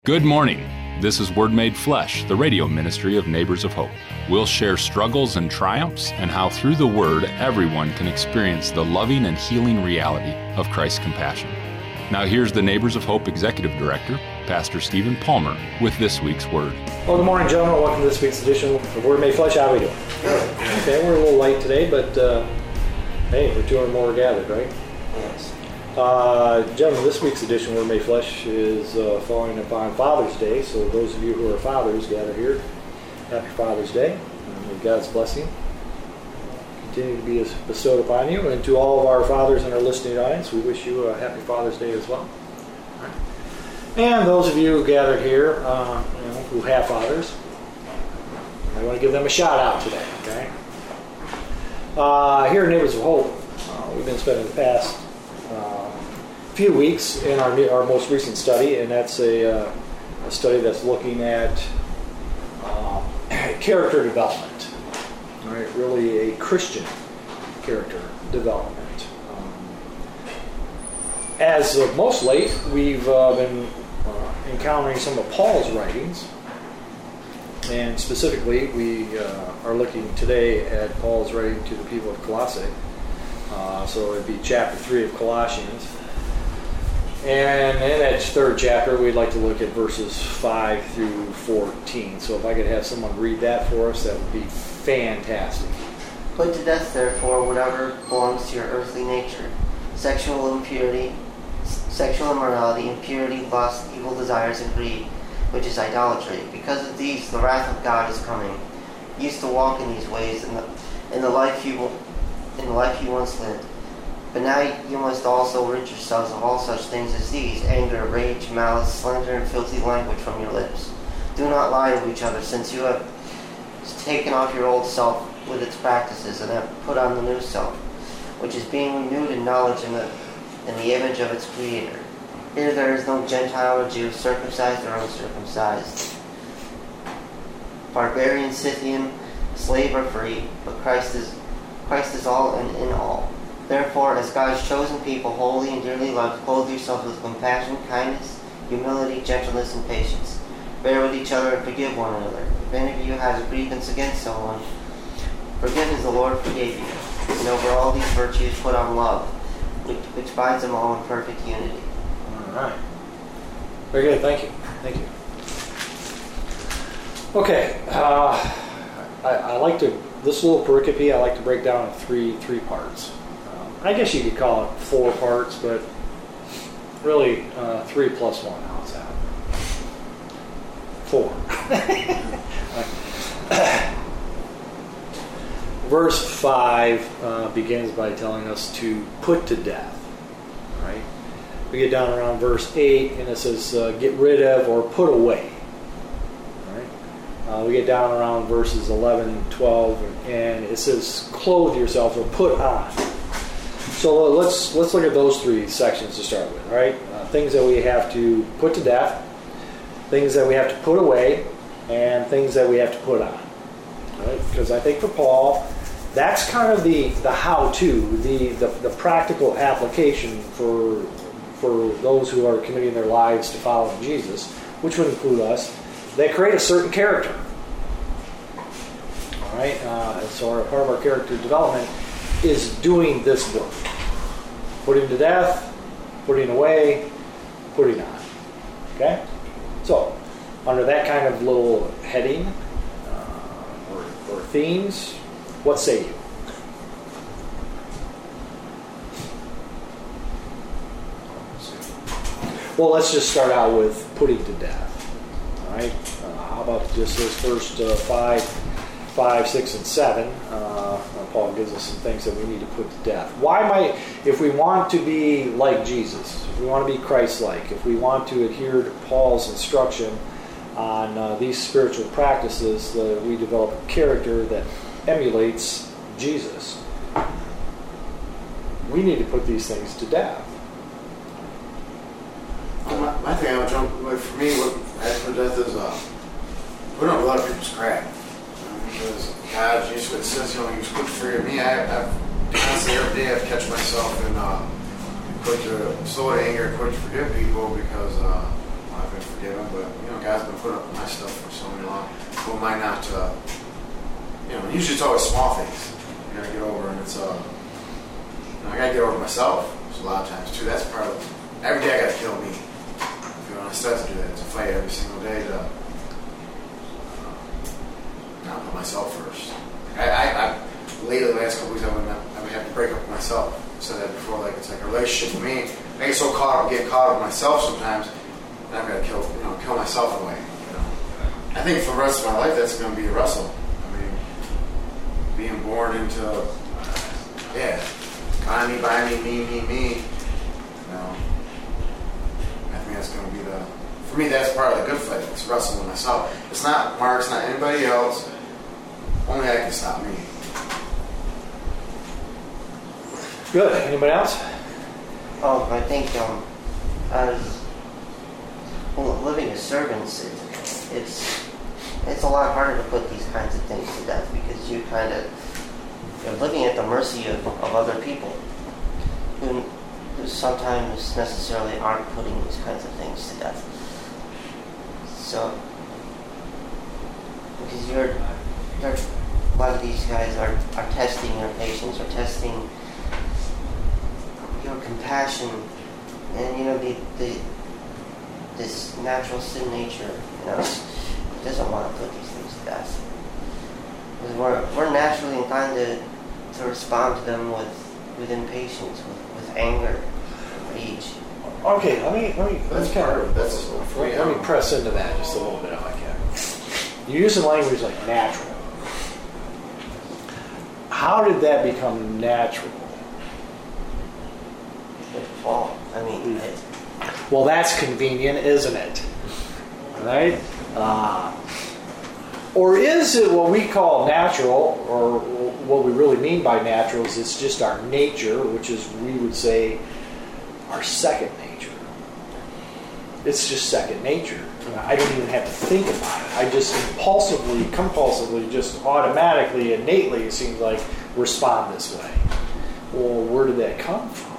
Good morning. This is Word Made Flesh, the radio ministry of Neighbors of Hope. We'll share struggles and triumphs and how through the Word everyone can experience the loving and healing reality of Christ's compassion. Now here's the Neighbors of Hope Executive Director, Pastor Stephen Palmer, with this week's Word. Well, good morning, gentlemen. Welcome to this week's edition of Word Made Flesh. How are we doing? Okay, we're a little late today, but hey, we're 200 more gathered, right? Yes. Gentlemen, this week's edition of Word Made Flesh is following upon Father's Day, so those of you who are fathers gather here. Happy Father's Day, and may God's blessing continue to be bestowed upon you. And to all of our fathers in our listening audience, we wish you a happy Father's Day as well. And those of you who gathered here, who have fathers, I want to give them a shout out today. Okay. Here at Neighbors of Hope, we've been spending the past few weeks in our most recent study, and that's a study that's looking at character development. All right, really a Christian character development. As of most late, we've been encountering some of Paul's writings, and specifically we are looking today at Paul's writing to the people of Colossae. So it'd be chapter 3 of Colossians. And in that third chapter, we'd like to look at verses 5 through 14. So if I could have someone read that for us, that would be fantastic. Put to death, therefore, whatever belongs to your earthly nature: sexual impurity, sexual immorality, impurity, lust, evil desires, and greed, which is idolatry. Because of these, the wrath of God is coming. You used to walk in these ways in the life you once lived. But now you must also rid yourselves of all such things as these: anger, rage, malice, slander, and filthy language from your lips. Do not lie to each other, since you have taken off your old self with its practices and have put on the new self, which is being renewed in knowledge in the image of its Creator. Here there is no Gentile or Jew, circumcised or uncircumcised, barbarian, Scythian, slave or free, but Christ is all and in all. Therefore, as God's chosen people, holy and dearly loved, clothe yourselves with compassion, kindness, humility, gentleness, and patience. Bear with each other and forgive one another. If any of you has a grievance against someone, forgive as the Lord forgave you. And over all these virtues put on love, which binds them all in perfect unity. All right. Very good. Thank you. Thank you. Okay. I like to, this little pericope, I like to break down in three parts. I guess you could call it 4 parts, but really 3 plus 1. How's that? 4. Verse 5 begins by telling us to put to death. Right? We get down around verse 8, and it says get rid of or put away. Right? We get down around verses 11, 12, and it says clothe yourselves or put on. So let's look at those 3 sections to start with. All right? Things that we have to put to death, things that we have to put away, and things that we have to put on. All right? Because I think for Paul, that's kind of the how-to, the practical application for those who are committing their lives to following Jesus, which would include us. They create a certain character. All right? So part of our character development is doing this work. Putting to death, putting away, putting on. Okay? So, under that kind of little heading or themes, what say you? Well, let's just start out with putting to death. All right? How about just those first 5, 6, and 7? Paul gives us some things that we need to put to death. If we want to be like Jesus, if we want to be Christ-like, if we want to adhere to Paul's instruction on these spiritual practices, we develop a character that emulates Jesus. We need to put these things to death. My thing, I would jump, for me, what I have to put to death is putting up a lot of people's crap. Because God, Jesus says, He was quick to forgive me. I've constantly every day I've catch myself in quick to slow to anger, quick to forgive people because I've been forgiven, but God's been putting up with my stuff for so long. Who am I not to? Usually it's always small things you gotta get over, and it's I gotta get over myself. So a lot of times too. That's part of every day I gotta kill me. I start to do that. It's a fight every single day to not put myself first. I lately, the last couple weeks, I would have to break up with myself. I said that before. It's like a relationship with me. I get so getting caught up with myself sometimes, and I've got to kill myself away. I think for the rest of my life, that's going to be a wrestle. I mean, being born into, by me. I think that's going to be for me, that's part of the good fight. It's wrestling with myself. It's not Mark, it's not anybody else. Only I can stop me. Good. Anybody else? I think as living as servants, it's a lot harder to put these kinds of things to death because you're living at the mercy of other people who sometimes necessarily aren't putting these kinds of things to death. So, because a lot of these guys are testing your patience or testing your compassion, and this natural sin nature, doesn't want to put these things to death. Because we're naturally inclined to respond to them with impatience, with anger, rage. Okay, let me press into that just a little bit if I can. You're using language like natural. How did that become natural? With fall. Well, that's convenient, isn't it? Right? Or is it what we call natural, or what we really mean by natural is it's just our nature, which is, we would say, our second nature. It's just second nature. I don't even have to think about it. I just compulsively, just automatically, innately, it seems like, respond this way. Well, where did that come from?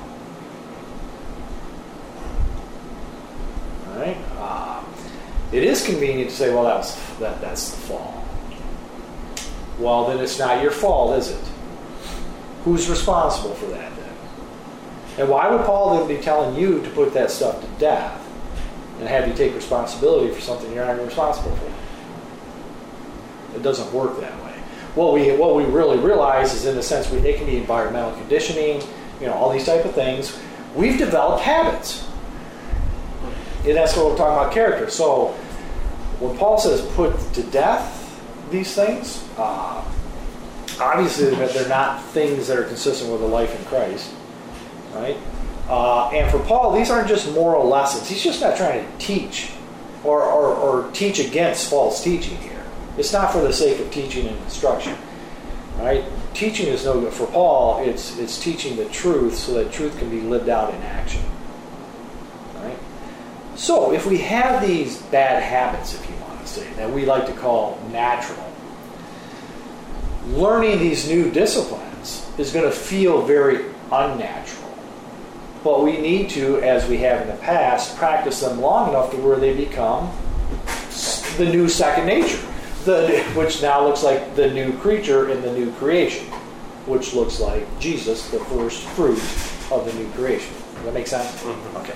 All right? It is convenient to say, well, that's the fall. Well, then it's not your fault, is it? Who's responsible for that then? And why would Paul then be telling you to put that stuff to death and have you take responsibility for something you're not responsible for? It doesn't work that way. What we really realize is, in a sense, it can be environmental conditioning, all these type of things. We've developed habits. And that's what we're talking about, character. So when Paul says put to death these things, obviously they're not things that are consistent with a life in Christ, right? And for Paul, these aren't just moral lessons. He's just not trying to teach or teach against false teaching here. It's not for the sake of teaching and instruction, right? Teaching is no good. For Paul, it's teaching the truth so that truth can be lived out in action, right? So if we have these bad habits, if you want to say, that we like to call natural, learning these new disciplines is going to feel very unnatural. But we need to, as we have in the past, practice them long enough to where they become the new second nature, which now looks like the new creature in the new creation, which looks like Jesus, the first fruit of the new creation. Does that make sense? Mm-hmm. Okay.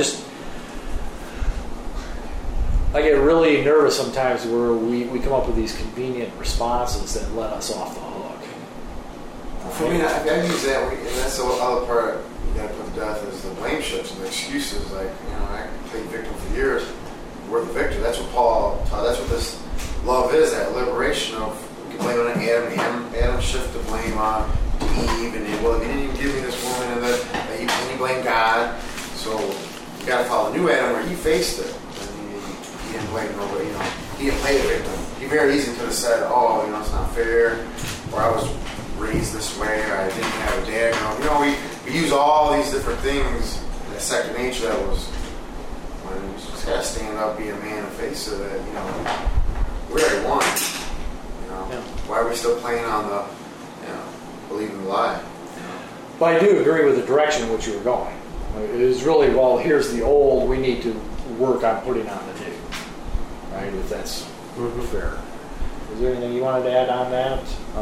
I get really nervous sometimes where we come up with these convenient responses that let us off the hook. For me, I use that, and that's the other part you got to put to death is the blame shifts and the excuses. I played victim for years. We're the victor. That's what Paul taught. That's what this love is, that liberation of, we can blame it on Adam shift the blame on Eve, and you didn't even give me this woman, and then you blame God. So you got to follow the new Adam where he faced it. He didn't blame nobody, he didn't play the victim. He very easily could have said, it's not fair, or I was raised this way, or I didn't have a dad. We use all these different things, that second nature that was, when you just got to stand up, be a man, and face of it, we already won. Yeah. Why are we still playing on the, believing the lie? But I do agree with the direction in which you were going. It is really, here's the old, we need to work on putting on the new. right? If that's fair. Is there anything you wanted to add on that?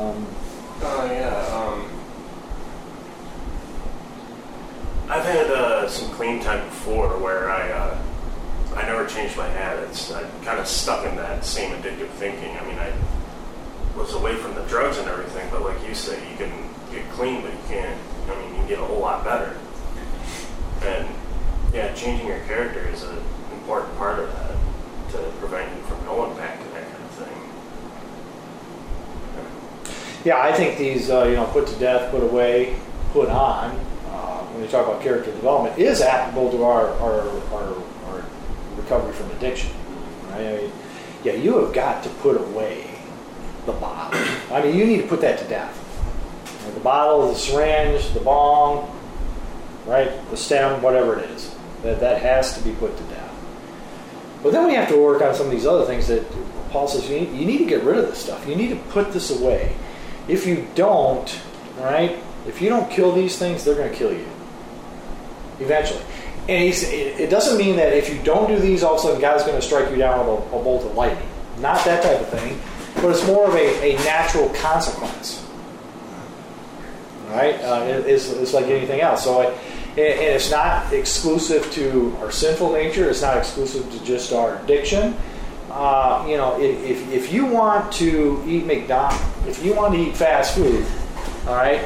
I've had some clean time before where I never changed my habits. I kind of stuck in that same addictive thinking. I mean, I was away from the drugs and everything, but like you say, you can get clean, but you can't. I mean, you can get a whole lot better. And yeah, changing your character is an important part of that to prevent you from going back to that kind of thing. Yeah, I think these, put to death, put away, put on, when you talk about character development, is applicable to our recovery from addiction. Right? I mean, yeah, you have got to put away the bottle. I mean, you need to put that to death. The bottle, the syringe, the bong, right, the stem, whatever it is, that has to be put to death. But then we have to work on some of these other things that Paul says you need to get rid of this stuff. You need to put this away. If you don't, right, if you don't kill these things, they're going to kill you eventually. And it doesn't mean that if you don't do these, all of a sudden God's going to strike you down with a bolt of lightning. Not that type of thing, but it's more of a natural consequence. Right? It's like anything else. So, and it's not exclusive to our sinful nature. It's not exclusive to just our addiction. If you want to eat McDonald's, if you want to eat fast food, all right,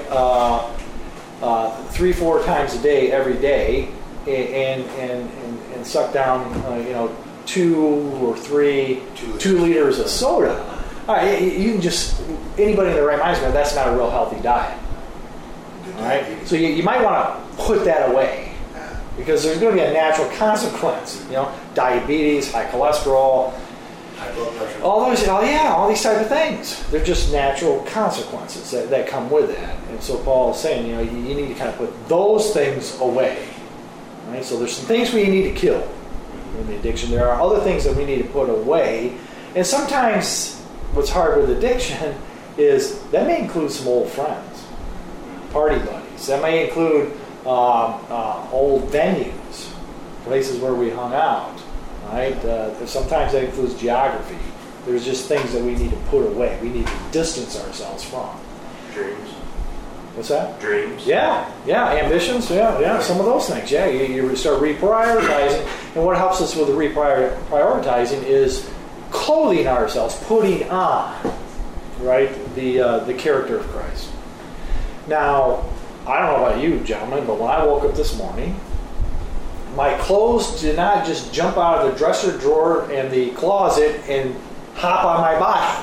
3-4 times a day, every day, and suck down, 2 or 3 2 liters of soda. All right, you can just, anybody in their right mind says that's not a real healthy diet. All right, so you might want to put that away because there's going to be a natural consequence. Diabetes, high cholesterol, High blood pressure. all these type of things. They're just natural consequences that come with that. And so Paul is saying, you need to kind of put those things away. Right? So there's some things we need to kill in the addiction. There are other things that we need to put away. And sometimes what's hard with addiction is that may include some old friends, party buddies. That may include old venues, places where we hung out. Right? Sometimes that includes geography. There's just things that we need to put away. We need to distance ourselves from. Dreams. What's that? Dreams. Yeah, ambitions, some of those things. Yeah, you start reprioritizing, and what helps us with the reprioritizing is clothing ourselves, putting on, right, the character of Christ. Now, I don't know about you, gentlemen, but when I woke up this morning, my clothes did not just jump out of the dresser drawer and the closet and hop on my body.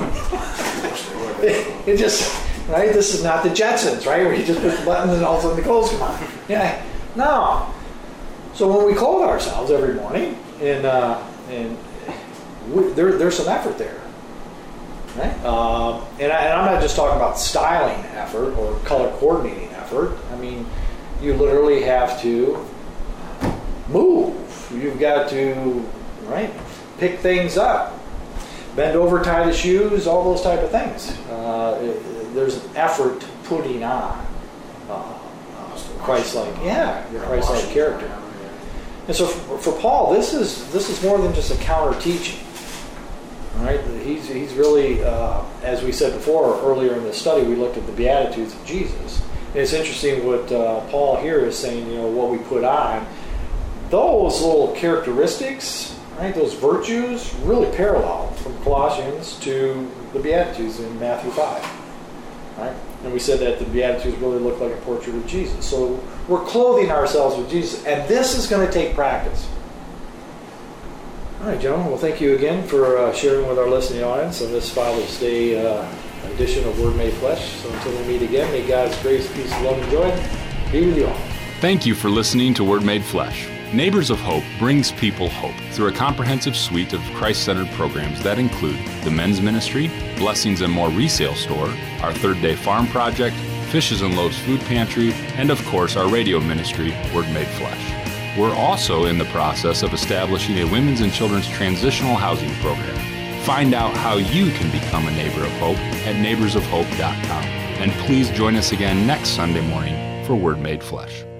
It just, right? This is not the Jetsons, right? Where you just push the buttons and all of a sudden the clothes come on. Yeah, no. So when we clothe ourselves every morning, there's some effort there, right? And I'm not just talking about styling effort or color coordinating effort. I mean, you literally have to move. You've got to, right, pick things up, bend over, tie the shoes, all those type of things. There's an effort putting on Christ-like, Christ-like character. And so for Paul, this is more than just a counter teaching. All right, he's really, as we said before earlier in the study, we looked at the Beatitudes of Jesus. And it's interesting what Paul here is saying. What we put on. Those little characteristics, right, those virtues, really parallel from Colossians to the Beatitudes in Matthew 5. Right? And we said that the Beatitudes really look like a portrait of Jesus. So we're clothing ourselves with Jesus, and this is going to take practice. All right, gentlemen, well, thank you again for sharing with our listening audience on this Father's Day edition of Word Made Flesh. So until we meet again, may God's grace, peace, love, and joy be with you all. Thank you for listening to Word Made Flesh. Neighbors of Hope brings people hope through a comprehensive suite of Christ-centered programs that include the men's ministry, Blessings and More resale store, our Third Day Farm Project, Fishes and Loaves Food Pantry, and of course our radio ministry, Word Made Flesh. We're also in the process of establishing a women's and children's transitional housing program. Find out how you can become a Neighbor of Hope at neighborsofhope.com. And please join us again next Sunday morning for Word Made Flesh.